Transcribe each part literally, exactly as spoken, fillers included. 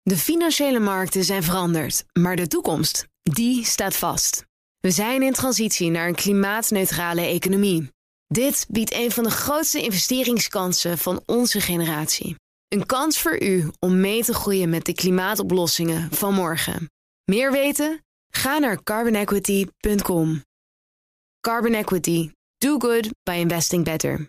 De financiële markten zijn veranderd, maar de toekomst, die staat vast. We zijn in transitie naar een klimaatneutrale economie. Dit biedt een van de grootste investeringskansen van onze generatie. Een kans voor u om mee te groeien met de klimaatoplossingen van morgen. Meer weten? Ga naar carbon equity punt com. Carbon Equity. Do good by investing better.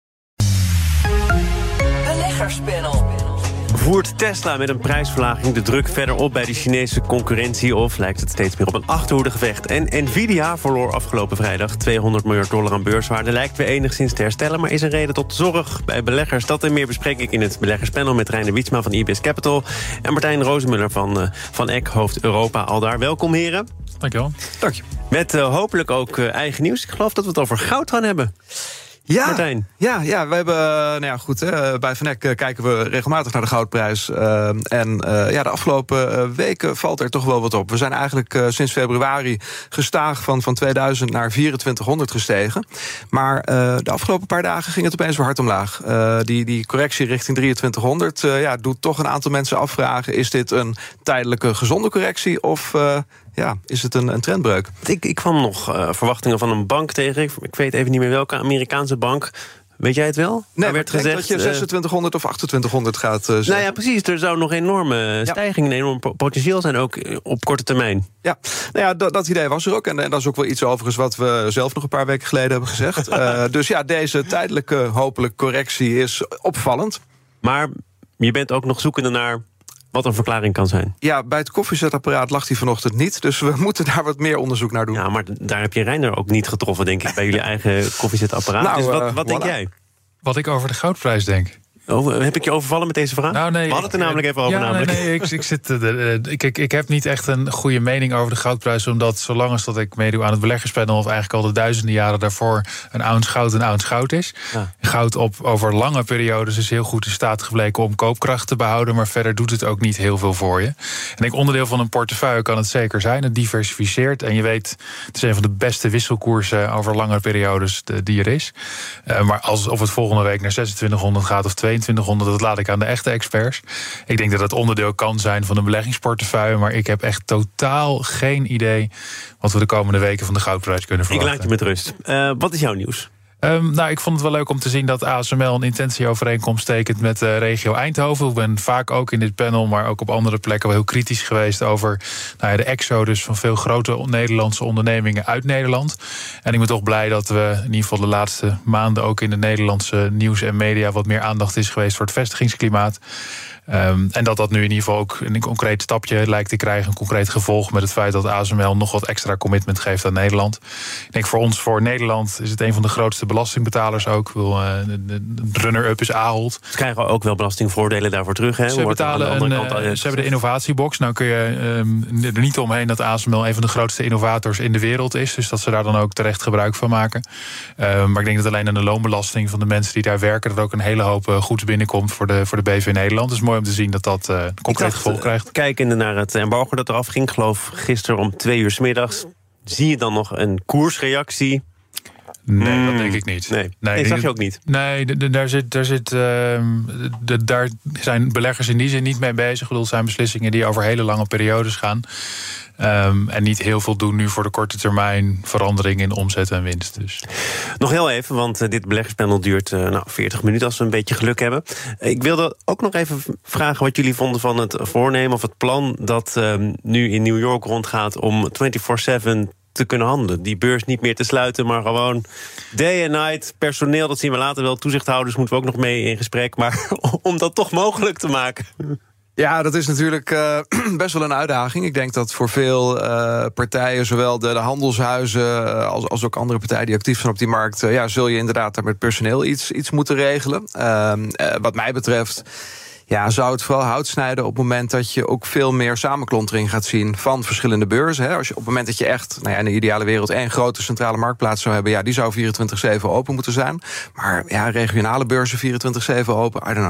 Beleggerspanel. Voert Tesla met een prijsverlaging de druk verder op bij de Chinese concurrentie, of lijkt het steeds meer op een achterhoedegevecht? En Nvidia verloor afgelopen vrijdag tweehonderd miljard dollar aan beurswaarde. Lijkt weer enigszins te herstellen, maar is een reden tot zorg bij beleggers. Dat en meer bespreek ik in het beleggerspanel met Reiner Wietsma van I B S Capital en Martijn Rozenmuller van, uh, van E C, hoofd Europa aldaar. Welkom, heren. Dankjewel. Dank je. Met uh, hopelijk ook uh, eigen nieuws. Ik geloof dat we het over goud gaan hebben. Ja, Martijn. ja, ja, we hebben, nou ja, goed, hè, bij Van Eck kijken we regelmatig naar de goudprijs. Uh, en uh, ja, de afgelopen uh, weken valt er toch wel wat op. We zijn eigenlijk uh, sinds februari gestaag van, van tweeduizend naar vierentwintighonderd gestegen. Maar uh, de afgelopen paar dagen ging het opeens weer hard omlaag. Uh, die, die correctie richting drieëntwintighonderd uh, ja, doet toch een aantal mensen afvragen: is dit een tijdelijke gezonde correctie of Uh, ja, is het een, een trendbreuk? Ik, ik kwam nog uh, verwachtingen van een bank tegen. Ik, ik weet even niet meer welke, Amerikaanse bank. Weet jij het wel? Nee, er werd ik denk gezegd dat je zesentwintighonderd of achtentwintighonderd gaat uh, Nou ja, precies. Er zou nog enorme ja. stijging, een enorm potentieel zijn, ook op korte termijn. Ja, nou ja, dat, dat idee was er ook. En, en dat is ook wel iets overigens wat we zelf nog een paar weken geleden hebben gezegd. uh, dus ja, deze tijdelijke, hopelijk, correctie is opvallend. Maar je bent ook nog zoekende naar wat een verklaring kan zijn. Ja, bij het koffiezetapparaat lag hij vanochtend niet. Dus we moeten daar wat meer onderzoek naar doen. Ja, maar daar heb je Reiner ook niet getroffen, denk ik, bij jullie eigen koffiezetapparaat. Nou, dus wat, uh, wat denk voilà. jij? Wat ik over de goudprijs denk. Over, heb ik je overvallen met deze vraag? Nou, nee, we hadden het er namelijk even over. Ja, namelijk. nee, nee, ik, ik, zit, de, de, ik, ik heb niet echt een goede mening over de goudprijs, omdat zolang als dat ik meedoe aan het beleggerspanel, of eigenlijk al de duizenden jaren daarvoor, een ounce goud een ounce goud is. Ja. Goud op over lange periodes is heel goed in staat gebleken om koopkracht te behouden, maar verder doet het ook niet heel veel voor je. En ik onderdeel van een portefeuille kan het zeker zijn. Het diversificeert en je weet, het is een van de beste wisselkoersen over lange periodes die er is. Uh, maar als of het volgende week naar zesentwintighonderd gaat of tweeëntwintighonderd, dat laat ik aan de echte experts. Ik denk dat het onderdeel kan zijn van een beleggingsportefeuille, maar ik heb echt totaal geen idee wat we de komende weken van de goudprijs kunnen verwachten. Ik laat je met rust. Uh, wat is jouw nieuws? Um, nou, ik vond het wel leuk om te zien dat A S M L een intentieovereenkomst tekent met de regio Eindhoven. Ik ben vaak ook in dit panel, maar ook op andere plekken wel heel kritisch geweest over nou ja, de exodus van veel grote Nederlandse ondernemingen uit Nederland. En ik ben toch blij dat we in ieder geval de laatste maanden ook in de Nederlandse nieuws en media wat meer aandacht is geweest voor het vestigingsklimaat. Um, en dat dat nu in ieder geval ook een concreet stapje lijkt te krijgen, een concreet gevolg met het feit dat A S M L nog wat extra commitment geeft aan Nederland. Ik denk voor ons, voor Nederland, is het een van de grootste belastingbetalers ook. Uh, de, de runner-up is Ahold. Ze krijgen ook wel belastingvoordelen daarvoor terug. Hè? Ze, betalen een, kant, uh, ze hebben de innovatiebox. Nou kun je um, er niet omheen dat A S M L een van de grootste innovators in de wereld is. Dus dat ze daar dan ook terecht gebruik van maken. Uh, maar ik denk dat alleen aan de loonbelasting van de mensen die daar werken, er ook een hele hoop uh, goeds binnenkomt voor de, voor de B V Nederland. Dus mooi om te zien dat dat uh, concreet gevolg krijgt. Kijkende naar het embargo dat eraf ging, ik geloof gisteren om twee uur 's middags, zie je dan nog een koersreactie? Nee, hmm. dat denk ik niet. Nee, nee, nee zag je ook niet? Nee, de, de, daar, zit, daar, zit, uh, de, daar zijn beleggers in die zin niet mee bezig. Ik bedoel, het zijn beslissingen die over hele lange periodes gaan. Um, en niet heel veel doen nu voor de korte termijn verandering in omzet en winst. Dus. Nog heel even, want uh, dit beleggerspanel duurt uh, nou, veertig minuten als we een beetje geluk hebben. Ik wilde ook nog even vragen wat jullie vonden van het voornemen of het plan dat um, nu in New York rondgaat om vierentwintig zeven te kunnen handelen. Die beurs niet meer te sluiten, maar gewoon day and night. Personeel, dat zien we later wel. Toezichthouders moeten we ook nog mee in gesprek. Maar om dat toch mogelijk te maken. Ja, dat is natuurlijk uh, best wel een uitdaging. Ik denk dat voor veel uh, partijen, zowel de, de handelshuizen uh, als, als ook andere partijen die actief zijn op die markt, uh, ja, zul je inderdaad daar met personeel iets, iets moeten regelen. Uh, uh, wat mij betreft, ja, zou het vooral hout snijden op het moment dat je ook veel meer samenklontering gaat zien van verschillende beurzen. Hè. Als je op het moment dat je echt, nou ja, in de ideale wereld één grote centrale marktplaats zou hebben, ja, die zou vierentwintig zeven open moeten zijn. Maar ja, regionale beurzen vierentwintig zeven open, I don't know.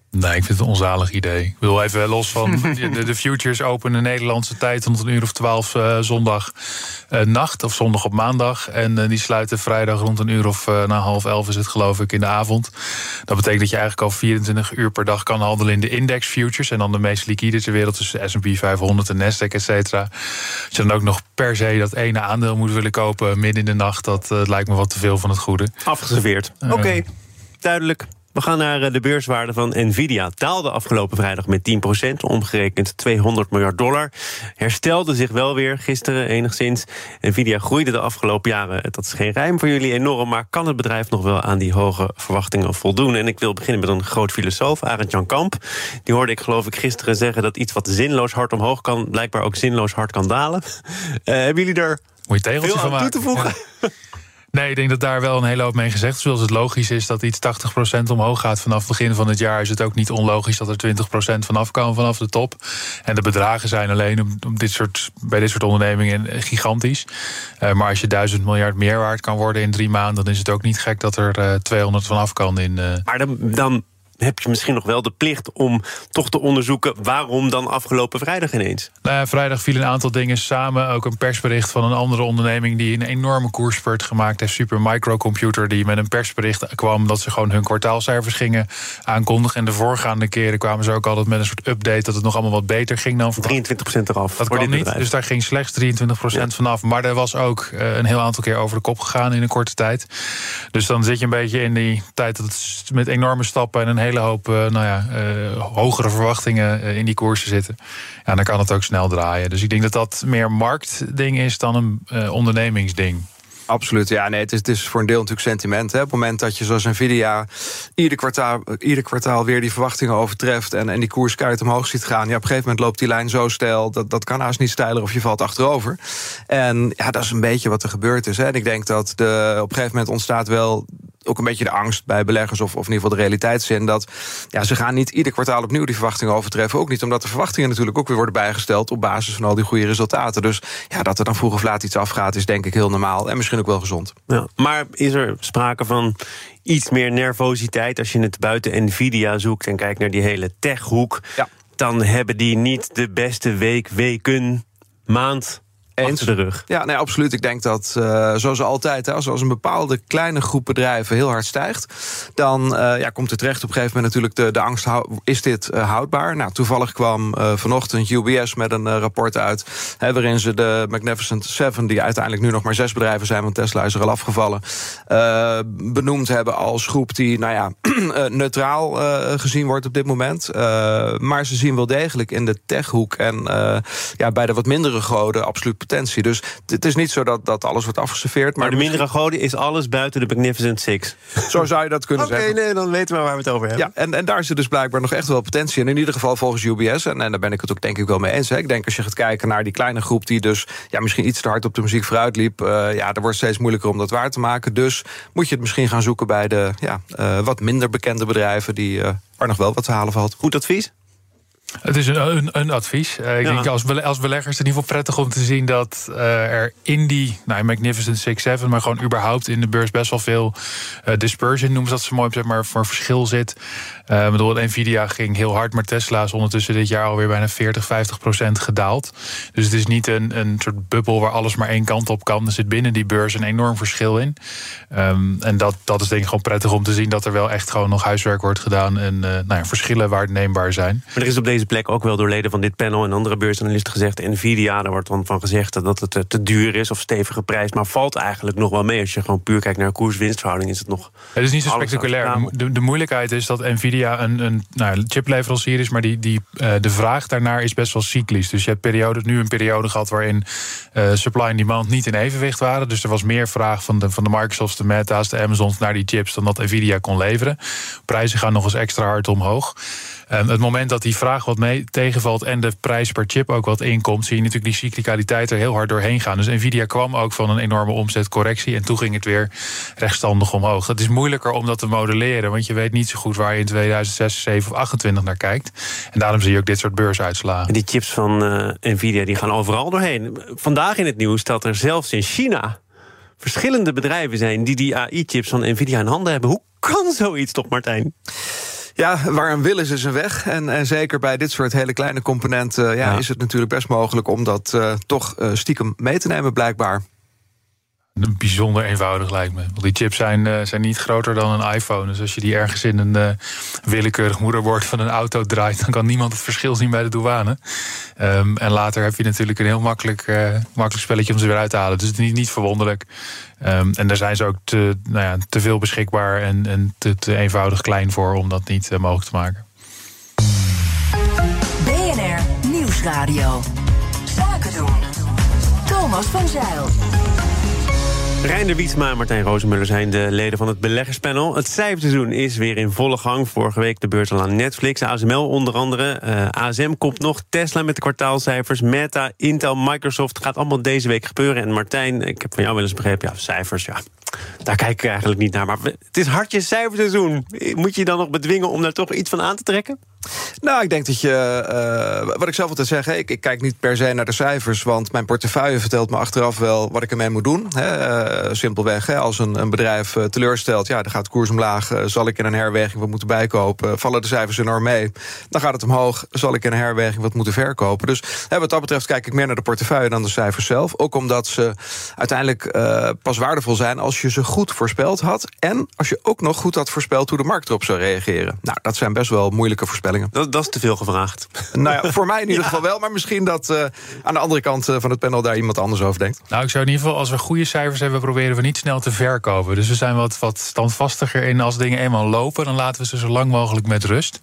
Nee, ik vind het een onzalig idee. Ik wil even los van de, de futures openen Nederlandse tijd rond een uur of twaalf uh, zondag uh, nacht of zondag op maandag. En uh, die sluiten vrijdag rond een uur of uh, na half elf is het geloof ik in de avond. Dat betekent dat je eigenlijk al vierentwintig uur per dag kan handelen in de index futures. En dan de meest liquide ter wereld, dus de S en P vijfhonderd en Nasdaq, et cetera. Als je dan ook nog per se dat ene aandeel moet willen kopen midden in de nacht, dat uh, lijkt me wat te veel van het goede. Afgeserveerd. Uh, Oké, okay, duidelijk. We gaan naar de beurswaarde van Nvidia. Daalde afgelopen vrijdag met tien procent, omgerekend tweehonderd miljard dollar. Herstelde zich wel weer gisteren enigszins. Nvidia groeide de afgelopen jaren, dat is geen geheim voor jullie, enorm, maar kan het bedrijf nog wel aan die hoge verwachtingen voldoen? En ik wil beginnen met een groot filosoof, Arend Jan Kamp. Die hoorde ik geloof ik gisteren zeggen dat iets wat zinloos hard omhoog kan, blijkbaar ook zinloos hard kan dalen. Uh, hebben jullie er Moet je tegeltje veel van aan maken. toe te voegen? Ja. Nee, ik denk dat daar wel een hele hoop mee gezegd is. Zoals het logisch is dat iets tachtig procent omhoog gaat vanaf het begin van het jaar, is het ook niet onlogisch dat er twintig procent vanaf kan vanaf de top. En de bedragen zijn alleen om, om dit soort, bij dit soort ondernemingen gigantisch. Uh, maar als je duizend miljard meer waard kan worden in drie maanden, dan is het ook niet gek dat er uh, tweehonderd vanaf kan. In, uh... Maar dan... dan... heb je misschien nog wel de plicht om toch te onderzoeken waarom dan afgelopen vrijdag ineens? Nou ja, vrijdag vielen een aantal dingen samen. Ook een persbericht van een andere onderneming die een enorme koersspurt gemaakt heeft. Supermicrocomputer, die met een persbericht kwam dat ze gewoon hun kwartaalcijfers gingen aankondigen. En de voorgaande keren kwamen ze ook altijd met een soort update dat het nog allemaal wat beter ging dan verwacht. drieëntwintig procent eraf. Dat kwam niet, dus daar ging slechts drieëntwintig procent ja. vanaf. Maar er was ook uh, een heel aantal keer over de kop gegaan in een korte tijd. Dus dan zit je een beetje in die tijd dat het met enorme stappen en een hele hoop uh, nou ja, uh, hogere verwachtingen uh, in die koersen zitten. Ja, dan kan het ook snel draaien. Dus ik denk dat dat meer marktding is dan een uh, ondernemingsding. Absoluut, ja, nee, het is, het is voor een deel natuurlijk sentiment. Hè. Op het moment dat je zoals Nvidia ieder kwartaal, ieder kwartaal weer die verwachtingen overtreft en, en die koers keihard omhoog ziet gaan, ja, op een gegeven moment loopt die lijn zo steil, dat, dat kan haast niet steiler of je valt achterover. En ja, dat is een beetje wat er gebeurd is. Hè. En ik denk dat de, op een gegeven moment ontstaat wel ook een beetje de angst bij beleggers, of, of in ieder geval de realiteitszin, dat ja, ze gaan niet ieder kwartaal opnieuw die verwachtingen overtreffen. Ook niet omdat de verwachtingen natuurlijk ook weer worden bijgesteld op basis van al die goede resultaten. Dus ja, dat er dan vroeg of laat iets afgaat, is denk ik heel normaal en misschien ook wel gezond. Ja, maar is er sprake van iets meer nervositeit als je het buiten Nvidia zoekt en kijkt naar die hele techhoek? Ja. Dan hebben die niet de beste week, weken, maand eens de rug. Ja, nee, absoluut. Ik denk dat, uh, zoals altijd, hè, als, als een bepaalde kleine groep bedrijven heel hard stijgt, dan uh, ja, komt er terecht op een gegeven moment natuurlijk de, de angst, hou, is dit uh, houdbaar? Nou, toevallig kwam uh, vanochtend U B S met een uh, rapport uit, hè, waarin ze de Magnificent Seven, die uiteindelijk nu nog maar zes bedrijven zijn, want Tesla is er al afgevallen, uh, benoemd hebben als groep die, nou ja, neutraal uh, gezien wordt op dit moment. Uh, maar ze zien wel degelijk in de techhoek en uh, ja, bij de wat mindere goden absoluut potentie. Dus het is niet zo dat, dat alles wordt afgeserveerd. Maar, maar de mindere goden is alles buiten de Magnificent Six. Zo zou je dat kunnen okay, zeggen. Oké, nee, dan weten we waar we het over hebben. Ja, en, en daar zit dus blijkbaar nog echt wel potentie in. In ieder geval volgens U B S. En, en daar ben ik het ook denk ik wel mee eens. Hè. Ik denk als je gaat kijken naar die kleine groep die dus ja, misschien iets te hard op de muziek vooruit liep. Uh, ja, er wordt steeds moeilijker om dat waar te maken. Dus moet je het misschien gaan zoeken bij de ja, uh, wat minder bekende bedrijven die uh, waar nog wel wat te halen valt. Goed advies? Het is een, een, een advies. Uh, ik ja. denk als, bele, als beleggers het in ieder geval prettig om te zien dat uh, er in die nou, Magnificent Six, Seven, maar gewoon überhaupt in de beurs best wel veel uh, dispersion, noemen ze dat zo mooi, zeg maar, voor verschil zit. Uh, bedoel, Nvidia ging heel hard, maar Tesla is ondertussen dit jaar alweer bijna veertig, vijftig procent gedaald. Dus het is niet een, een soort bubbel waar alles maar één kant op kan. Er zit binnen die beurs een enorm verschil in. Um, en dat, dat is denk ik gewoon prettig om te zien dat er wel echt gewoon nog huiswerk wordt gedaan en uh, nou ja, verschillen waarneembaar zijn. Maar er is op deze plek ook wel door leden van dit panel en andere beursanalisten gezegd, Nvidia, daar wordt dan van gezegd dat het te duur is of stevige prijs, maar valt eigenlijk nog wel mee. Als je gewoon puur kijkt naar koers-winstverhouding, is het nog. Het is niet zo spectaculair. De, de moeilijkheid is dat Nvidia een, een nou, chipleverancier is, maar die, die, uh, de vraag daarnaar is best wel cyclisch. Dus je hebt periode, nu een periode gehad waarin uh, supply en demand niet in evenwicht waren. Dus er was meer vraag van de, van de Microsofts, de Meta's, de Amazons naar die chips dan dat Nvidia kon leveren. Prijzen gaan nog eens extra hard omhoog. Um, het moment dat die vraag wat mee tegenvalt en de prijs per chip ook wat inkomt, zie je natuurlijk die cyclicaliteit er heel hard doorheen gaan. Dus Nvidia kwam ook van een enorme omzetcorrectie en toen ging het weer rechtstandig omhoog. Dat is moeilijker om dat te modelleren, want je weet niet zo goed waar je in tweeduizend zes, zeven of achtentwintig naar kijkt. En daarom zie je ook dit soort beursuitslagen. En die chips van uh, Nvidia die gaan overal doorheen. Vandaag in het nieuws dat er zelfs in China verschillende bedrijven zijn die die A I-chips van Nvidia in handen hebben. Hoe kan zoiets toch, Martijn? Ja, waar een wil is, is een weg. En, en zeker bij dit soort hele kleine componenten ja, ja. is het natuurlijk best mogelijk om dat uh, toch uh, stiekem mee te nemen, blijkbaar. Bijzonder eenvoudig lijkt me. Want die chips zijn, uh, zijn niet groter dan een iPhone. Dus als je die ergens in een uh, willekeurig moederbord van een auto draait, dan kan niemand het verschil zien bij de douane. Um, en later heb je natuurlijk een heel makkelijk, uh, makkelijk spelletje om ze weer uit te halen. Dus het is niet, niet verwonderlijk. Um, en daar zijn ze ook te, nou ja, te veel beschikbaar en, en te, te eenvoudig klein voor om dat niet uh, mogelijk te maken. B N R Nieuwsradio. Zaken doen. Thomas van Zijl. Reinder Wietsma en Martijn Rozenmuller zijn de leden van het beleggerspanel. Het cijferseizoen is weer in volle gang. Vorige week de beurt al aan Netflix, A S M L onder andere. Uh, A S M komt nog, Tesla met de kwartaalcijfers, Meta, Intel, Microsoft. Gaat allemaal deze week gebeuren. En Martijn, ik heb van jou wel eens begrepen, ja, cijfers, ja, daar kijk ik eigenlijk niet naar. Maar het is hartje cijferseizoen. Moet je je dan nog bedwingen om daar toch iets van aan te trekken? Nou, ik denk dat je, uh, wat ik zelf altijd zeg, ik, ik kijk niet per se naar de cijfers, want mijn portefeuille vertelt me achteraf wel wat ik ermee moet doen. Hè. Uh, simpelweg, hè, als een, een bedrijf uh, teleurstelt, ja, dan gaat de koers omlaag, uh, zal ik in een herweging wat moeten bijkopen. Vallen de cijfers enorm mee, dan gaat het omhoog, zal ik in een herweging wat moeten verkopen. Dus hè, wat dat betreft kijk ik meer naar de portefeuille dan de cijfers zelf. Ook omdat ze uiteindelijk uh, pas waardevol zijn als je ze goed voorspeld had en als je ook nog goed had voorspeld hoe de markt erop zou reageren. Nou, dat zijn best wel moeilijke voorspellingen. Dat, dat is te veel gevraagd. Nou ja, voor mij in ieder geval wel. Maar misschien dat uh, aan de andere kant uh, van het panel daar iemand anders over denkt. Nou, ik zou in ieder geval, als we goede cijfers hebben, proberen we niet snel te verkopen. Dus we zijn wat, wat standvastiger in. Als dingen eenmaal lopen, dan laten we ze zo lang mogelijk met rust.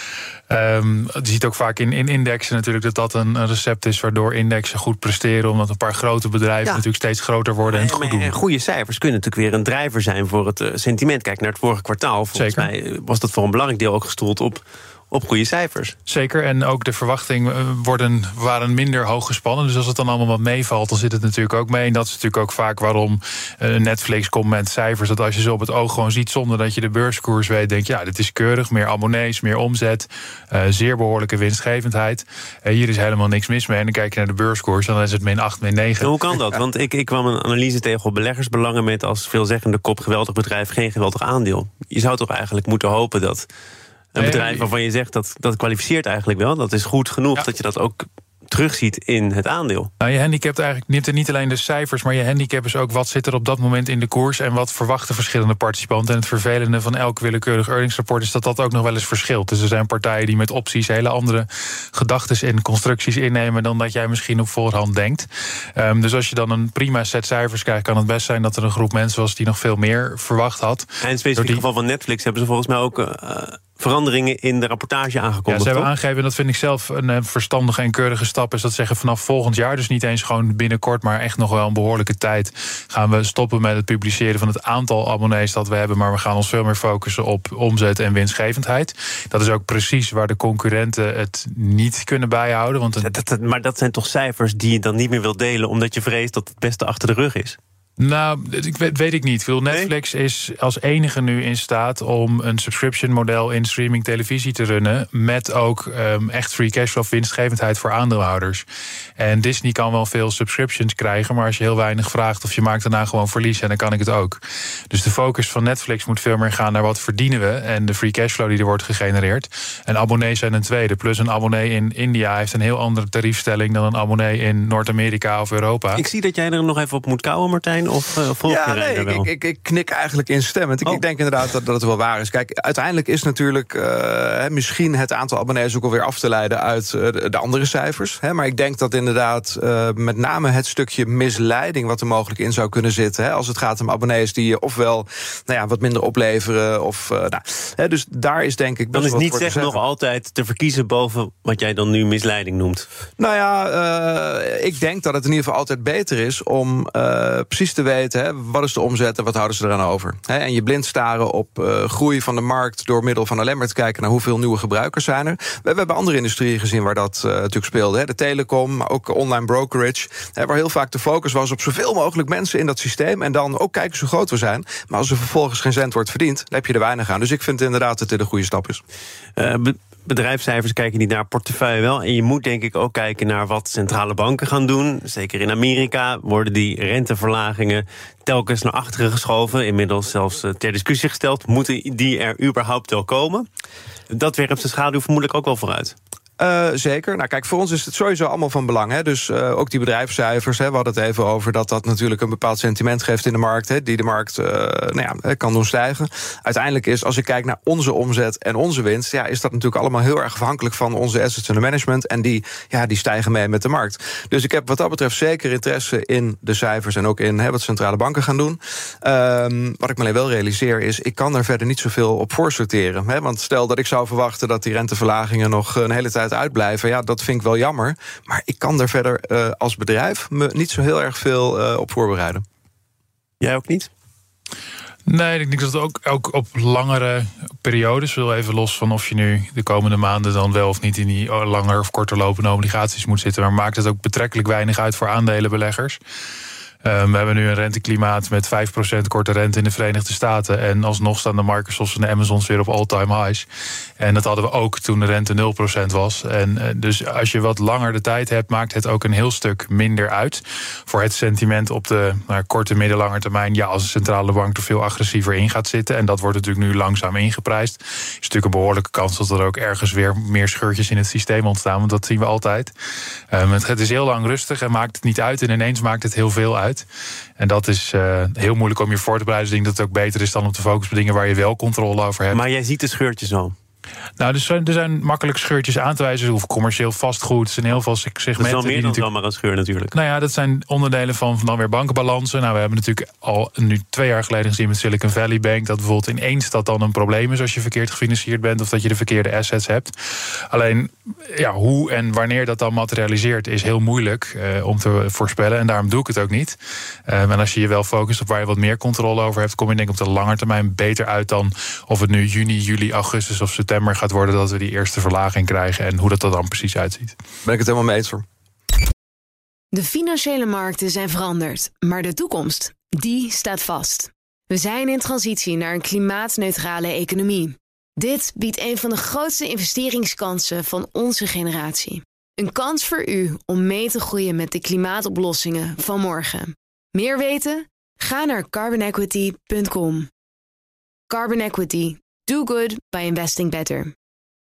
Um, je ziet ook vaak in, in indexen natuurlijk dat dat een, een recept is waardoor indexen goed presteren, omdat een paar grote bedrijven ja. natuurlijk steeds groter worden en het goed doen. En goede cijfers kunnen natuurlijk weer een drijver zijn voor het uh, sentiment. Kijk naar het vorige kwartaal. Volgens Zeker. mij was dat voor een belangrijk deel ook gestoeld op op goede cijfers. Zeker, en ook de verwachtingen worden, waren minder hoog gespannen. Dus als het dan allemaal wat meevalt, dan zit het natuurlijk ook mee. En dat is natuurlijk ook vaak waarom uh, Netflix komt met cijfers, dat als je ze op het oog gewoon ziet zonder dat je de beurskoers weet, denk je, ja, dit is keurig, meer abonnees, meer omzet, uh, zeer behoorlijke winstgevendheid. Uh, hier is helemaal niks mis mee. En dan kijk je naar de beurskoers, dan is het min acht, min negen. En hoe kan dat? Want ik, ik kwam een analyse tegen op beleggersbelangen met als veelzeggende kop geweldig bedrijf, geen geweldig aandeel. Je zou toch eigenlijk moeten hopen dat een bedrijf waarvan je zegt dat dat kwalificeert eigenlijk wel, dat is goed genoeg, ja. dat je dat ook terugziet in het aandeel. Nou, je handicapt eigenlijk neemt niet alleen de cijfers, maar je handicap is ook wat zit er op dat moment in de koers en wat verwachten verschillende participanten. En het vervelende van elk willekeurig earningsrapport is dat dat ook nog wel eens verschilt. Dus er zijn partijen die met opties hele andere gedachtes en constructies innemen dan dat jij misschien op voorhand denkt. Um, dus als je dan een prima set cijfers krijgt, kan het best zijn dat er een groep mensen was die nog veel meer verwacht had. En in het specifieke geval van Netflix hebben ze volgens mij ook Uh, veranderingen in de rapportage aangekondigd. Ja, ze hebben toch? aangegeven, en dat vind ik zelf een, een verstandige en keurige stap, is dat zeggen vanaf volgend jaar, dus niet eens gewoon binnenkort, maar echt nog wel een behoorlijke tijd, gaan we stoppen met het publiceren van het aantal abonnees dat we hebben, maar we gaan ons veel meer focussen op omzet en winstgevendheid. Dat is ook precies waar de concurrenten het niet kunnen bijhouden. Want een... dat, dat, maar dat zijn toch cijfers die je dan niet meer wilt delen, omdat je vreest dat het beste achter de rug is? Nou, ik weet, weet ik niet. Netflix nee? is als enige nu in staat om een subscription model in streaming televisie te runnen, met ook um, echt free cashflow winstgevendheid voor aandeelhouders. En Disney kan wel veel subscriptions krijgen, maar als je heel weinig vraagt of je maakt daarna gewoon verlies, en dan kan ik het ook. Dus de focus van Netflix moet veel meer gaan naar wat verdienen we en de free cashflow die er wordt gegenereerd. En abonnees zijn een tweede. Plus een abonnee in India heeft een heel andere tariefstelling dan een abonnee in Noord-Amerika of Europa. Ik zie dat jij er nog even op moet kouwen, Martijn. Of uh, volg ja, je nee, ik, ik, ik, ik knik eigenlijk instemmend. Ik, oh. ik denk inderdaad dat, dat het wel waar is. Kijk, uiteindelijk is natuurlijk uh, misschien het aantal abonnees ook alweer af te leiden uit uh, de, de andere cijfers. Hè, maar ik denk dat inderdaad uh, met name het stukje misleiding wat er mogelijk in zou kunnen zitten, hè, als het gaat om abonnees die ofwel nou ja, wat minder opleveren. Of, uh, nou, hè, dus daar is denk ik best dan is niet zeg nog altijd te verkiezen boven wat jij dan nu misleiding noemt. Nou ja, uh, ik denk dat het in ieder geval altijd beter is om uh, precies te weten, hè, wat is de omzet en wat houden ze eraan over. Hè, en je blind staren op uh, groei van de markt door middel van alleen maar te kijken naar hoeveel nieuwe gebruikers zijn er. We, we hebben andere industrieën gezien waar dat uh, natuurlijk speelde. Hè, de telecom, maar ook online brokerage. Hè, waar heel vaak de focus was op zoveel mogelijk mensen in dat systeem. En dan ook kijken hoe groot we zijn. Maar als er vervolgens geen cent wordt verdiend, dan heb je er weinig aan. Dus ik vind inderdaad dat dit een goede stap is. Uh, be- bedrijfscijfers kijk je niet naar, portefeuille wel. En je moet denk ik ook kijken naar wat centrale banken gaan doen. Zeker in Amerika worden die renteverlagingen telkens naar achteren geschoven. Inmiddels zelfs ter discussie gesteld. Moeten die er überhaupt wel komen? Dat werpt zijn schaduw vermoedelijk ook wel vooruit. Uh, zeker. Nou kijk, voor ons is het sowieso allemaal van belang. Hè? Dus uh, ook die bedrijfscijfers, hè, we hadden het even over dat dat natuurlijk een bepaald sentiment geeft in de markt, hè, die de markt uh, nou ja, kan doen stijgen. Uiteindelijk is, als ik kijk naar onze omzet en onze winst, ja, is dat natuurlijk allemaal heel erg afhankelijk van onze assets under management. En die, ja, die stijgen mee met de markt. Dus ik heb wat dat betreft zeker interesse in de cijfers en ook in hè, wat centrale banken gaan doen. Um, wat ik me alleen wel realiseer is, ik kan er verder niet zoveel op voorsorteren. Hè? Want stel dat ik zou verwachten dat die renteverlagingen nog een hele tijd uitblijven, ja, dat vind ik wel jammer. Maar ik kan er verder uh, als bedrijf me niet zo heel erg veel uh, op voorbereiden. Jij ook niet? Nee, ik denk dat het ook, ook op langere periodes, wel even los van of je nu de komende maanden dan wel of niet in die langer of korter lopende obligaties moet zitten, maar maakt het ook betrekkelijk weinig uit voor aandelenbeleggers. Um, we hebben nu een renteklimaat met vijf procent korte rente in de Verenigde Staten. En alsnog staan de Microsofts en de Amazons weer op all-time highs. En dat hadden we ook toen de rente nul procent was. En uh, dus als je wat langer de tijd hebt, maakt het ook een heel stuk minder uit voor het sentiment op de nou, korte, middellange termijn. Ja, als een centrale bank er veel agressiever in gaat zitten. En dat wordt natuurlijk nu langzaam ingeprijsd. Is natuurlijk een behoorlijke kans dat er ook ergens weer meer scheurtjes in het systeem ontstaan. Want dat zien we altijd. Um, het, het is heel lang rustig en maakt het niet uit. En ineens maakt het heel veel uit. En dat is uh, heel moeilijk om je voor te bereiden. Dus ik denk dat het ook beter is dan om te focussen op dingen waar je wel controle over hebt. Maar jij ziet de scheurtjes al. Nou, er zijn, er zijn makkelijk scheurtjes aan te wijzen. Of commercieel vastgoed. Er zijn heel veel segmenten. Dat is wel meer dan natuurlijk... maar een scheur natuurlijk. Nou ja, dat zijn onderdelen van, van dan weer bankenbalansen. Nou, we hebben natuurlijk al nu twee jaar geleden gezien met Silicon Valley Bank dat bijvoorbeeld ineens dat dan een probleem is als je verkeerd gefinancierd bent of dat je de verkeerde assets hebt. Alleen, ja, hoe en wanneer dat dan materialiseert is heel moeilijk uh, om te voorspellen. En daarom doe ik het ook niet. Uh, en als je je wel focust op waar je wat meer controle over hebt, kom je denk ik op de lange termijn beter uit dan of het nu juni, juli, augustus of september gaat worden dat we die eerste verlaging krijgen en hoe dat er dan precies uitziet. Ben ik het helemaal mee eens hoor. De financiële markten zijn veranderd, maar de toekomst, die staat vast. We zijn in transitie naar een klimaatneutrale economie. Dit biedt een van de grootste investeringskansen van onze generatie. Een kans voor u om mee te groeien met de klimaatoplossingen van morgen. Meer weten? Ga naar carbon equity punt com. Carbon Equity. Do good by investing better.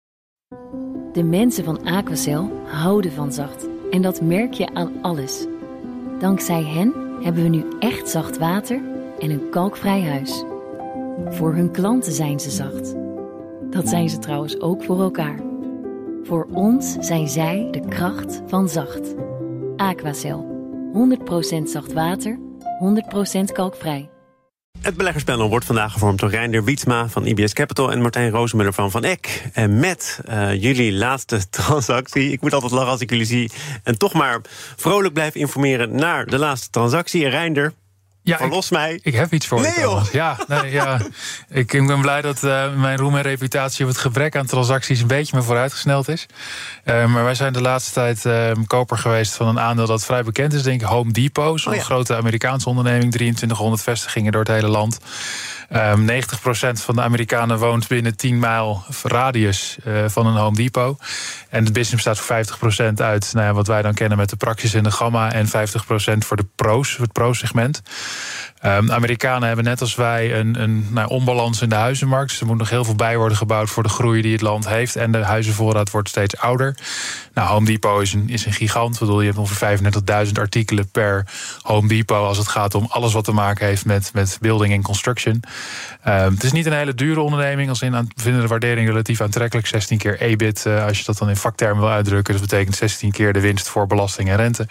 De mensen van Aquacel houden van zacht. En dat merk je aan alles. Dankzij hen hebben we nu echt zacht water en een kalkvrij huis. Voor hun klanten zijn ze zacht. Dat zijn ze trouwens ook voor elkaar. Voor ons zijn zij de kracht van zacht. Aquacel. honderd procent zacht water, honderd procent kalkvrij. Het beleggerspanel wordt vandaag gevormd door Reinder Wietsma van I B S Capital en Martijn Rozenmuller van Van Eck. En met uh, jullie laatste transactie. Ik moet altijd lachen als ik jullie zie. En toch maar vrolijk blijf informeren naar de laatste transactie. Reinder, ja, verlos ik, mij. Ik heb iets voor nee, je. Joh. Ja, nee, ja. ik, ik ben blij dat uh, mijn roem en reputatie op het gebrek aan transacties een beetje me vooruitgesneld is. Uh, maar wij zijn de laatste tijd uh, koper geweest van een aandeel dat vrij bekend is. Denk ik Home Depot, zo'n oh ja. grote Amerikaanse onderneming. drieëntwintighonderd vestigingen door het hele land. Um, negentig procent van de Amerikanen woont binnen tien mijl radius uh, van een Home Depot. En het business bestaat voor vijftig procent uit nou ja, wat wij dan kennen met de Praxis en de Gamma. En vijftig procent voor de pro's, het pro-segment. Um, de Amerikanen hebben net als wij een, een nou, onbalans in de huizenmarkt. Dus er moet nog heel veel bij worden gebouwd voor de groei die het land heeft. En de huizenvoorraad wordt steeds ouder. Nou, Home Depot is een, is een gigant. Ik bedoel, je hebt ongeveer vijfendertigduizend artikelen per Home Depot als het gaat om alles wat te maken heeft met, met building en construction. Um, het is niet een hele dure onderneming. Als in, we vinden de waardering relatief aantrekkelijk. zestien keer E B I T, uh, als je dat dan in vaktermen wil uitdrukken. Dat betekent zestien keer de winst voor belasting en rente.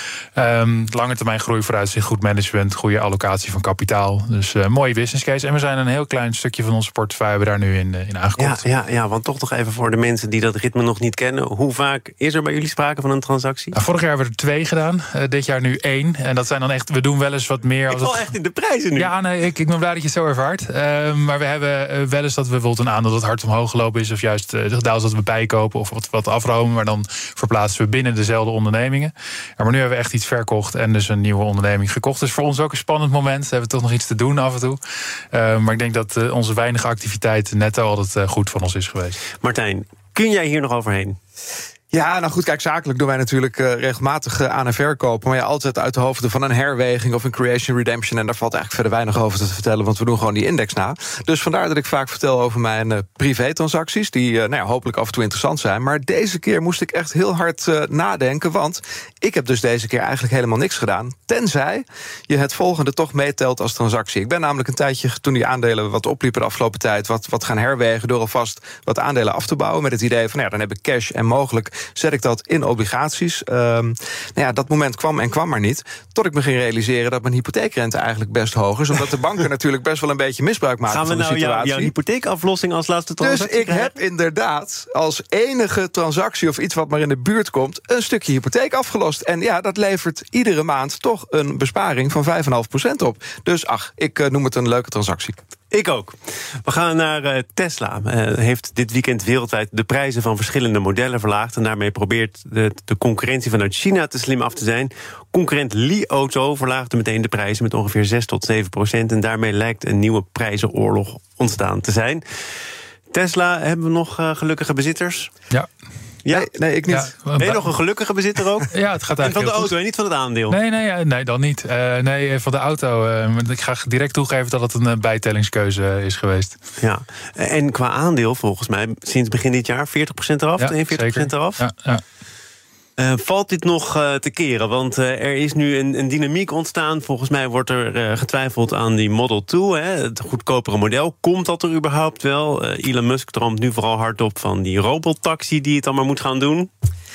Um, lange termijn groei vooruitzicht, goed management, goede allocatie van kapitaal. Dus uh, mooie business case. En we zijn een heel klein stukje van onze portefeuille daar nu in, uh, in aangekomen. Ja, ja, ja, want toch nog even voor de mensen die dat ritme nog niet kennen. Hoe vaak is er bij jullie sprake van een transactie? Nou, vorig jaar hebben we er twee gedaan. Uh, dit jaar nu één. En dat zijn dan echt, we doen wel eens wat meer. Ik val het... echt in de prijzen nu. Ja, nee, ik, ik ben blij dat je het zo ervaart. Uh, maar we hebben uh, wel eens dat we bijvoorbeeld een aandeel dat hard omhoog gelopen is. Of juist uh, gedaald dat we bijkopen of wat, wat afromen. Maar dan verplaatsen we binnen dezelfde ondernemingen. Ja, maar nu hebben we echt iets verkocht en dus een nieuwe onderneming gekocht. Dus voor ons ook een spannend moment. We hebben toch nog iets te doen af en toe. Uh, maar ik denk dat uh, onze weinige activiteit netto altijd uh, goed van ons is geweest. Martijn, Kun jij hier nog overheen? Ja, nou goed, kijk, zakelijk doen wij natuurlijk uh, regelmatig uh, aan- en verkopen. Maar ja, altijd uit de hoofden van een herweging of een creation redemption. En daar valt eigenlijk verder weinig over te vertellen, want we doen gewoon die index na. Dus vandaar dat ik vaak vertel over mijn uh, privé-transacties, die uh, nou ja, hopelijk af en toe interessant zijn. Maar deze keer moest ik echt heel hard uh, nadenken, want ik heb dus deze keer eigenlijk helemaal niks gedaan. Tenzij je het volgende toch meetelt als transactie. Ik ben namelijk een tijdje, toen die aandelen wat opliepen de afgelopen tijd, wat, wat gaan herwegen door alvast wat aandelen af te bouwen. Met het idee van, nou ja, dan heb ik cash en mogelijk zet ik dat in obligaties. Um, nou ja, dat moment kwam en kwam maar niet. Tot ik me ging realiseren dat mijn hypotheekrente eigenlijk best hoog is. Omdat de banken natuurlijk best wel een beetje misbruik maken Gaan we van de nou situatie. Jouw, jouw hypotheekaflossing als laatste transactie? Dus ik heb inderdaad als enige transactie of iets wat maar in de buurt komt, een stukje hypotheek afgelost. En ja, dat levert iedere maand toch een besparing van vijf komma vijf procent op. Dus ach, ik uh, noem het een leuke transactie. Ik ook. We gaan naar uh, Tesla. Uh, heeft dit weekend wereldwijd de prijzen van verschillende modellen verlaagd. En daarmee probeert de, de concurrentie vanuit China te slim af te zijn. Concurrent Li Auto verlaagde meteen de prijzen met ongeveer zes tot zeven procent. En daarmee lijkt een nieuwe prijzenoorlog ontstaan te zijn. Tesla, hebben we nog uh, gelukkige bezitters? Ja. Ja? Nee, nee, ik niet. Ja, ben je nog een gelukkige bezitter ook? Ja, het gaat eigenlijk en van de heel auto goed. en niet van het aandeel? Nee, nee, nee dan niet. Uh, nee, van de auto. Uh, ik ga direct toegeven dat het een uh, bijtellingskeuze is geweest. Ja, en qua aandeel volgens mij sinds begin dit jaar veertig procent eraf, ja, eenenveertig procent eraf. Ja, ja. Uh, valt dit nog uh, te keren? Want uh, er is nu een, een dynamiek ontstaan. Volgens mij wordt er uh, getwijfeld aan die Model twee, hè, het goedkopere model. Komt dat er überhaupt wel? Uh, Elon Musk droomt nu vooral hardop van die robottaxi die het allemaal moet gaan doen.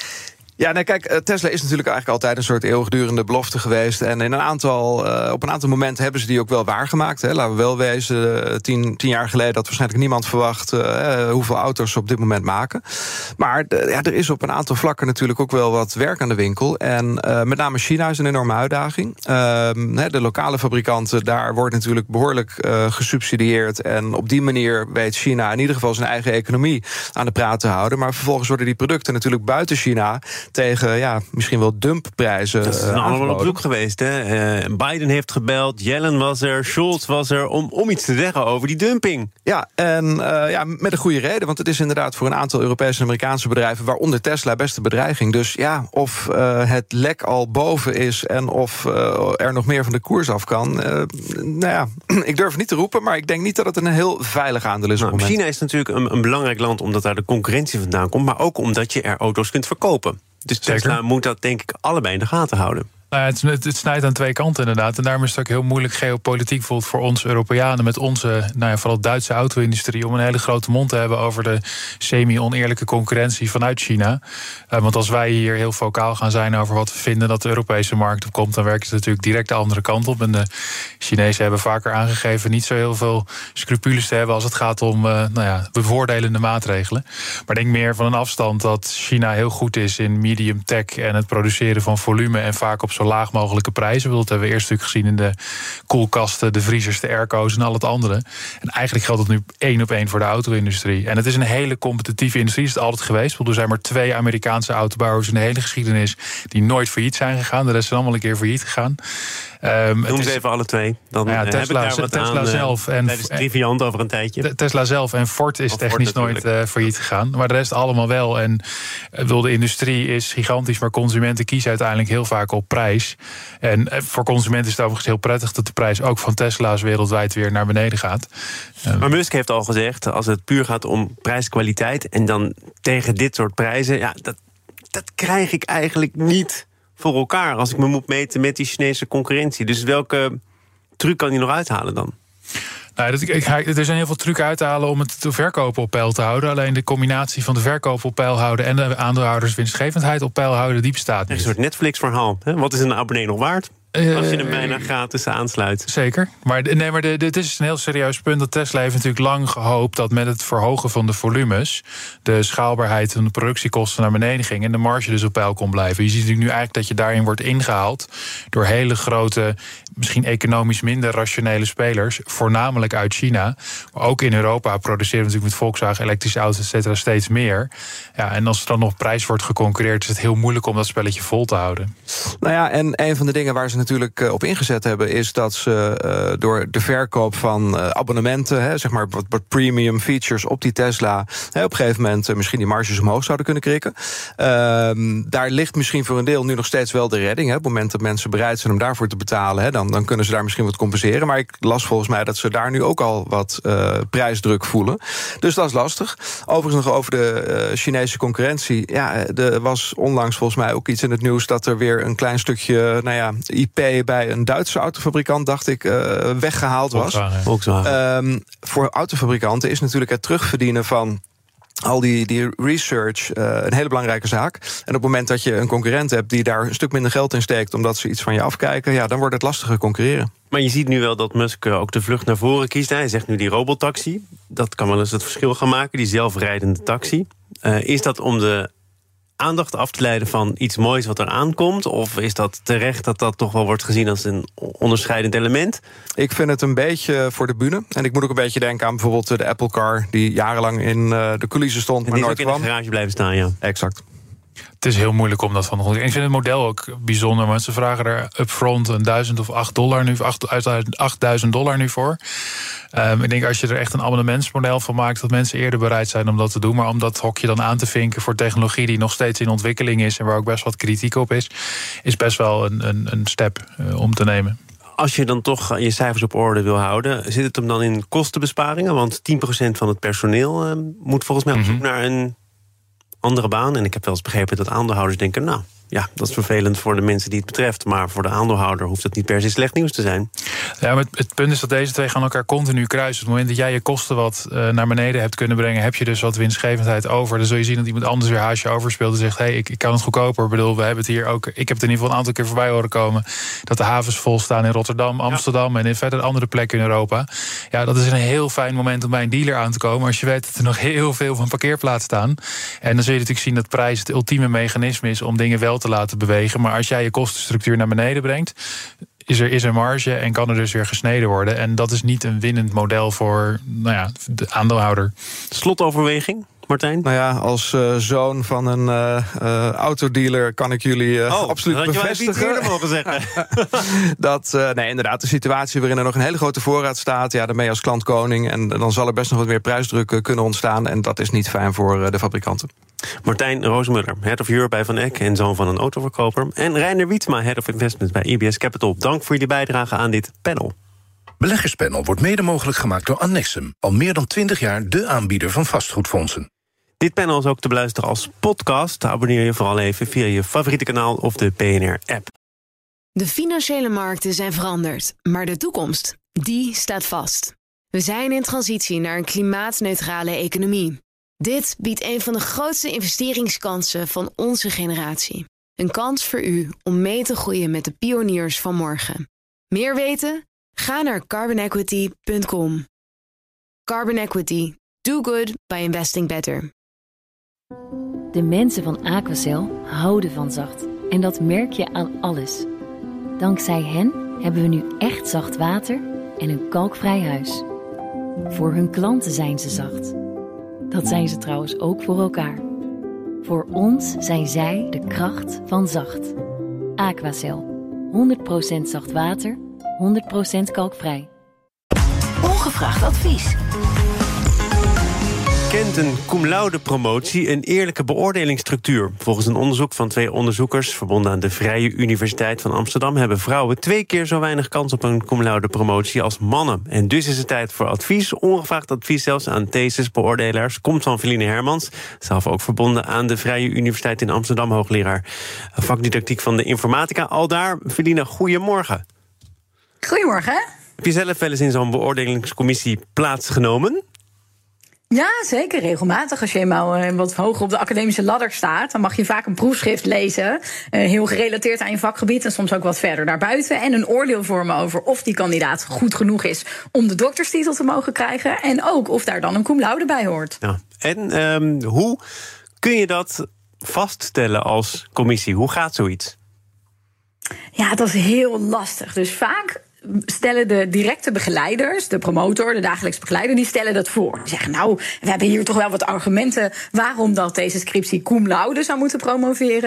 Ja, nee, kijk, Tesla is natuurlijk eigenlijk altijd een soort eeuwigdurende belofte geweest. En in een aantal, uh, op een aantal momenten hebben ze die ook wel waargemaakt. Hè. Laten we wel wezen, uh, tien, tien jaar geleden had waarschijnlijk niemand verwacht uh, hoeveel auto's ze op dit moment maken. Maar de, ja, er is op een aantal vlakken natuurlijk ook wel wat werk aan de winkel. En uh, met name China is een enorme uitdaging. Uh, de lokale fabrikanten, daar wordt natuurlijk behoorlijk uh, gesubsidieerd. En op die manier weet China in ieder geval zijn eigen economie aan de praat te houden. Maar vervolgens worden die producten natuurlijk buiten China tegen ja, misschien wel dumpprijzen. Dat is uh, allemaal op zoek geweest. Hè? Uh, Biden heeft gebeld, Yellen was er, Scholz was er, om, om iets te zeggen over die dumping. Ja, en uh, ja, met een goede reden. Want het is inderdaad voor een aantal Europese en Amerikaanse bedrijven, waaronder Tesla, best een bedreiging. Dus ja, of uh, het lek al boven is en of uh, er nog meer van de koers af kan. Uh, nou ja, ik durf het niet te roepen, maar ik denk niet dat het een heel veilig aandeel is. Nou, op het moment. China is natuurlijk een, een belangrijk land omdat daar de concurrentie vandaan komt, maar ook omdat je er auto's kunt verkopen. Dus Tesla Zeker. moet dat denk ik allebei in de gaten houden. Nou ja, het, het, het snijdt aan twee kanten inderdaad. En daarom is het ook heel moeilijk geopolitiek bijvoorbeeld voor ons Europeanen met onze, nou ja, vooral Duitse auto-industrie, om een hele grote mond te hebben over de semi-oneerlijke concurrentie vanuit China. Uh, want als wij hier heel vocaal gaan zijn over wat we vinden dat de Europese markt op komt, dan werkt het natuurlijk direct de andere kant op. En de Chinezen hebben vaker aangegeven niet zo heel veel scrupules te hebben als het gaat om uh, nou ja, bevoordelende maatregelen. Maar ik denk meer van een afstand dat China heel goed is in medium tech en het produceren van volume en vaak op zo laag mogelijke prijzen. Dat hebben we eerst natuurlijk gezien in de koelkasten, de vriezers, de airco's en al het andere. En eigenlijk geldt dat nu één op één voor de auto-industrie. En het is een hele competitieve industrie, is het altijd geweest. Want er zijn maar twee Amerikaanse autobouwers in de hele geschiedenis die nooit failliet zijn gegaan. De rest zijn allemaal een keer failliet gegaan. Um, Noem ze even alle twee. Dan nou ja, uh, Tesla, heb ik daar wat Tesla aan, zelf. En tijdens Triviant over een tijdje. Tesla zelf en Ford is of technisch Ford nooit uh, failliet gegaan. Maar de rest allemaal wel. En uh, de industrie is gigantisch, maar consumenten kiezen uiteindelijk heel vaak op prijs. En uh, voor consumenten is het overigens heel prettig dat de prijs ook van Tesla's wereldwijd weer naar beneden gaat. Uh, maar Musk heeft al gezegd, als het puur gaat om prijskwaliteit en dan tegen dit soort prijzen, ja, dat, dat krijg ik eigenlijk niet voor elkaar als ik me moet meten met die Chinese concurrentie. Dus welke truc kan hij nog uithalen dan? Nou, dat, ik, er zijn heel veel trucs uit te halen om het te verkopen op peil te houden. Alleen de combinatie van de verkoop op peil houden en de aandeelhouderswinstgevendheid op peil houden, die bestaat niet. Een soort Netflix-verhaal. Hè? Wat is een abonnee nog waard? Als je hem bijna gratis aansluit. Zeker. Maar, nee, maar dit is een heel serieus punt. Dat Tesla heeft natuurlijk lang gehoopt dat met het verhogen van de volumes de schaalbaarheid van de productiekosten naar beneden ging en de marge dus op peil kon blijven. Je ziet natuurlijk nu eigenlijk dat je daarin wordt ingehaald door hele grote, misschien economisch minder rationele spelers, voornamelijk uit China. Maar ook in Europa produceren we natuurlijk met Volkswagen elektrische auto's, et cetera, steeds meer. Ja, en als er dan nog prijs wordt geconcurreerd, is het heel moeilijk om dat spelletje vol te houden. Nou ja, en een van de dingen waar ze natuurlijk uh, op ingezet hebben, is dat ze uh, door de verkoop van uh, abonnementen, hè, zeg maar wat, wat premium features op die Tesla, hè, op een gegeven moment uh, misschien die marges omhoog zouden kunnen krikken. Uh, daar ligt misschien voor een deel nu nog steeds wel de redding. Hè. Op het moment dat mensen bereid zijn om daarvoor te betalen, hè, dan, dan kunnen ze daar misschien wat compenseren. Maar ik las volgens mij dat ze daar nu ook al wat uh, prijsdruk voelen. Dus dat is lastig. Overigens nog over de uh, Chinese concurrentie. Ja, er was onlangs volgens mij ook iets in het nieuws dat er weer een klein stukje, nou ja, I P bij een Duitse autofabrikant, dacht ik, uh, weggehaald was. Volkswagen. Volkswagen. Um, voor autofabrikanten is natuurlijk het terugverdienen van al die, die research uh, een hele belangrijke zaak. En op het moment dat je een concurrent hebt die daar een stuk minder geld in steekt omdat ze iets van je afkijken, ja, dan wordt het lastiger concurreren. Maar je ziet nu wel dat Musk ook de vlucht naar voren kiest. Hij zegt nu die robotaxi. Dat kan wel eens het verschil gaan maken, die zelfrijdende taxi. Uh, is dat om de aandacht af te leiden van iets moois wat er aankomt? Of is dat terecht dat dat toch wel wordt gezien als een onderscheidend element? Ik vind het een beetje voor de bühne. En ik moet ook een beetje denken aan bijvoorbeeld de Apple Car, die jarenlang in uh, de coulissen stond, en maar nooit kwam. kwam. In de garage blijven staan, ja. Exact. Het is heel moeilijk om dat van te. Ik vind het model ook bijzonder, want ze vragen er upfront een duizend of acht dollar nu, achtduizend dollar nu voor. Um, ik denk als je er echt een abonnementsmodel van maakt, dat mensen eerder bereid zijn om dat te doen. Maar om dat hokje dan aan te vinken voor technologie die nog steeds in ontwikkeling is en waar ook best wat kritiek op is, is best wel een, een, een step uh, om te nemen. Als je dan toch je cijfers op orde wil houden, zit het hem dan in kostenbesparingen? Want tien procent van het personeel uh, moet volgens mij op zoek mm-hmm. naar een andere baan. En ik heb wel eens begrepen dat aandeelhouders denken, nou ja, dat is vervelend voor de mensen die het betreft, maar voor de aandeelhouder hoeft het niet per se slecht nieuws te zijn. Ja, maar het, het punt is dat deze twee gaan elkaar continu kruisen. Op het moment dat jij je kosten wat uh, naar beneden hebt kunnen brengen, heb je dus wat winstgevendheid over. Dan zul je zien dat iemand anders weer haasje overspeelt en zegt, hé, hey, ik, ik kan het goedkoper. Ik bedoel, we hebben het hier ook, ik heb het in ieder geval een aantal keer voorbij horen komen, dat de havens vol staan in Rotterdam, Amsterdam ja. en in verder andere plekken in Europa. Ja, dat is een heel fijn moment om bij een dealer aan te komen, als je weet dat er nog heel veel van parkeerplaats staan. En dan zul je natuurlijk zien dat prijs het ultieme mechanisme is om dingen wel te laten bewegen. Maar als jij je kostenstructuur naar beneden brengt, is er, is er marge en kan er dus weer gesneden worden. En dat is niet een winnend model voor nou ja, de aandeelhouder. Slotoverweging, Martijn? Nou ja, als uh, zoon van een uh, uh, autodealer kan ik jullie uh, oh, absoluut dat bevestigen. Je wel mogen zeggen. dat, uh, nee, inderdaad, de situatie waarin er nog een hele grote voorraad staat, ja, daarmee als klant koning. En dan zal er best nog wat meer prijsdruk kunnen ontstaan. En dat is niet fijn voor uh, de fabrikanten. Martijn Roosmuller, Head of Europe bij Van Eck en zoon van een autoverkoper. En Reiner Wietsma, Head of Investment bij I B S Capital. Dank voor jullie bijdrage aan dit panel. Beleggerspanel wordt mede mogelijk gemaakt door Annexum. Al meer dan twintig jaar de aanbieder van vastgoedfondsen. Dit panel is ook te beluisteren als podcast. Abonneer je vooral even via je favoriete kanaal of de P N R-app. De financiële markten zijn veranderd, maar de toekomst, die staat vast. We zijn in transitie naar een klimaatneutrale economie. Dit biedt een van de grootste investeringskansen van onze generatie. Een kans voor u om mee te groeien met de pioniers van morgen. Meer weten? Ga naar carbon equity punt com. Carbon Equity. Do good by investing better. De mensen van Aquacel houden van zacht. En dat merk je aan alles. Dankzij hen hebben we nu echt zacht water en een kalkvrij huis. Voor hun klanten zijn ze zacht. Dat zijn ze trouwens ook voor elkaar. Voor ons zijn zij de kracht van zacht. Aquacel. honderd procent zacht water, honderd procent kalkvrij. Ongevraagd advies. Kent een cum laude promotie een eerlijke beoordelingsstructuur? Volgens een onderzoek van twee onderzoekers verbonden aan de Vrije Universiteit van Amsterdam hebben vrouwen twee keer zo weinig kans op een cum laude promotie als mannen. En dus is het tijd voor advies, ongevraagd advies zelfs aan thesisbeoordelaars. Komt van Feline Hermans, zelf ook verbonden aan de Vrije Universiteit in Amsterdam, hoogleraar vakdidactiek van de informatica. Aldaar, Feline, goedemorgen. Goedemorgen. Heb je zelf wel eens in zo'n beoordelingscommissie plaatsgenomen? Ja, zeker. Regelmatig. Als je eenmaal wat hoger op de academische ladder staat, dan mag je vaak een proefschrift lezen, heel gerelateerd aan je vakgebied en soms ook wat verder daarbuiten, en een oordeel vormen over of die kandidaat goed genoeg is om de dokterstitel te mogen krijgen en ook of daar dan een cum laude bij hoort. Ja. En um, hoe kun je dat vaststellen als commissie? Hoe gaat zoiets? Ja, dat is heel lastig. Dus vaak stellen de directe begeleiders, de promotor, de dagelijks begeleider, die stellen dat voor. Die zeggen, nou, we hebben hier toch wel wat argumenten waarom dat deze scriptie cum laude zou moeten promoveren.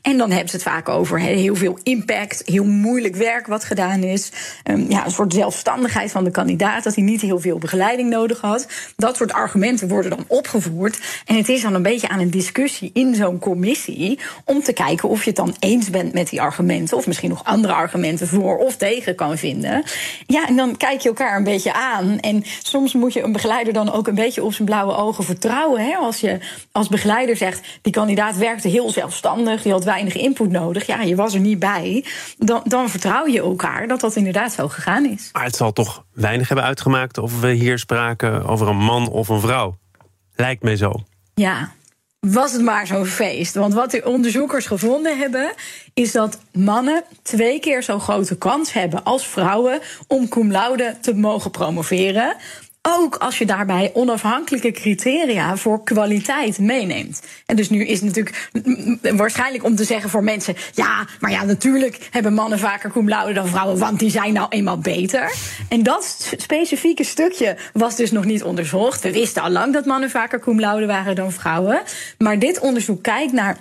En dan hebben ze het vaak over he, heel veel impact, heel moeilijk werk wat gedaan is. Um, ja, een soort zelfstandigheid van de kandidaat, dat hij niet heel veel begeleiding nodig had. Dat soort argumenten worden dan opgevoerd. En het is dan een beetje aan een discussie in zo'n commissie om te kijken of je het dan eens bent met die argumenten, of misschien nog andere argumenten voor of tegen kan vinden. Ja, en dan kijk je elkaar een beetje aan. En soms moet je een begeleider dan ook een beetje op zijn blauwe ogen vertrouwen. Hè? Als je als begeleider zegt, die kandidaat werkte heel zelfstandig, die had weinig input nodig, ja, je was er niet bij, dan, dan vertrouw je elkaar dat dat inderdaad zo gegaan is. Maar het zal toch weinig hebben uitgemaakt of we hier spraken over een man of een vrouw. Lijkt mij zo. Ja, was het maar zo'n feest. Want wat de onderzoekers gevonden hebben, is dat mannen twee keer zo'n grote kans hebben als vrouwen om cum laude te mogen promoveren. Ook als je daarbij onafhankelijke criteria voor kwaliteit meeneemt. En dus nu is het natuurlijk waarschijnlijk om te zeggen voor mensen, ja, maar ja, natuurlijk hebben mannen vaker cum laude dan vrouwen, want die zijn nou eenmaal beter. En dat specifieke stukje was dus nog niet onderzocht. We wisten al lang dat mannen vaker cum laude waren dan vrouwen. Maar dit onderzoek kijkt naar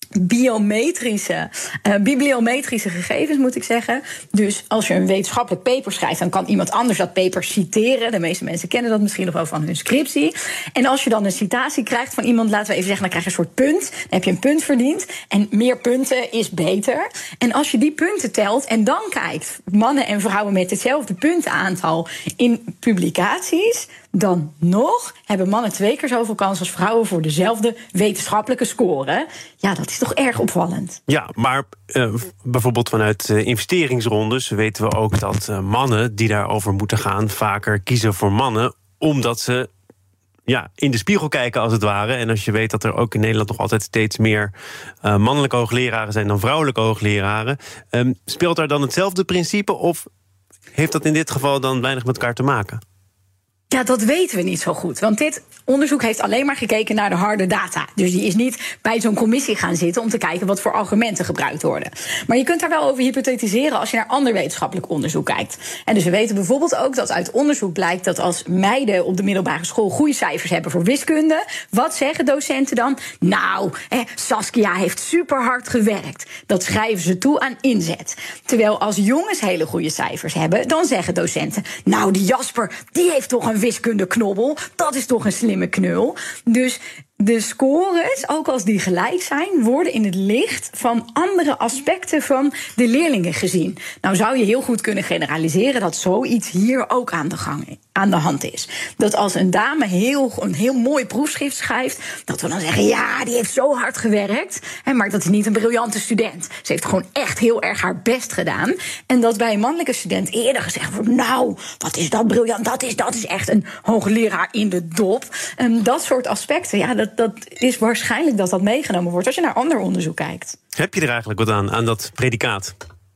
biometrische, uh, bibliometrische gegevens, moet ik zeggen. Dus als je een wetenschappelijk paper schrijft, dan kan iemand anders dat paper citeren. De meeste mensen kennen dat misschien nog wel van hun scriptie. En als je dan een citatie krijgt van iemand, laten we even zeggen, dan krijg je een soort punt. Dan heb je een punt verdiend. En meer punten is beter. En als je die punten telt en dan kijkt, mannen en vrouwen met hetzelfde puntenaantal in publicaties, dan nog hebben mannen twee keer zoveel kans als vrouwen voor dezelfde wetenschappelijke score. Ja, dat is toch erg opvallend. Ja, maar uh, bijvoorbeeld vanuit uh, investeringsrondes weten we ook dat uh, mannen die daarover moeten gaan vaker kiezen voor mannen, omdat ze ja, in de spiegel kijken als het ware. En als je weet dat er ook in Nederland nog altijd steeds meer uh, mannelijke hoogleraren zijn dan vrouwelijke hoogleraren, um, speelt daar dan hetzelfde principe of heeft dat in dit geval dan weinig met elkaar te maken? Ja, dat weten we niet zo goed. Want dit onderzoek heeft alleen maar gekeken naar de harde data. Dus die is niet bij zo'n commissie gaan zitten om te kijken wat voor argumenten gebruikt worden. Maar je kunt daar wel over hypothetiseren als je naar ander wetenschappelijk onderzoek kijkt. En dus we weten bijvoorbeeld ook dat uit onderzoek blijkt dat als meiden op de middelbare school goede cijfers hebben voor wiskunde, wat zeggen docenten dan? Nou, eh, Saskia heeft super hard gewerkt. Dat schrijven ze toe aan inzet. Terwijl als jongens hele goede cijfers hebben, dan zeggen docenten, nou, die Jasper, die heeft toch een wiskundeknobbel. Dat is toch een slimme knul. Dus de scores, ook als die gelijk zijn, worden in het licht van andere aspecten van de leerlingen gezien. Nou zou je heel goed kunnen generaliseren dat zoiets hier ook aan de gang, aan de hand is. Dat als een dame heel, een heel mooi proefschrift schrijft, dat we dan zeggen, ja, die heeft zo hard gewerkt. Hè, maar dat is niet een briljante student. Ze heeft gewoon echt heel erg haar best gedaan. En dat bij een mannelijke student eerder gezegd wordt, nou, wat is dat briljant? Dat is, dat is echt een hoogleraar in de dop. En dat soort aspecten, ja, dat Dat is waarschijnlijk dat dat meegenomen wordt als je naar ander onderzoek kijkt. Heb je er eigenlijk wat aan, aan dat predicaat?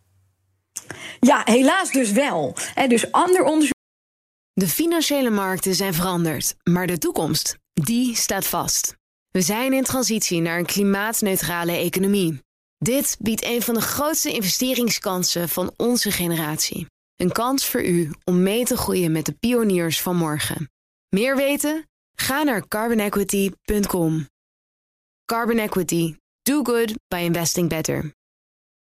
Ja, helaas dus wel. He, dus ander onderzoek. De financiële markten zijn veranderd, maar de toekomst, die staat vast. We zijn in transitie naar een klimaatneutrale economie. Dit biedt een van de grootste investeringskansen van onze generatie. Een kans voor u om mee te groeien met de pioniers van morgen. Meer weten? Ga naar carbon equity punt com. Carbon Equity. Do good by investing better.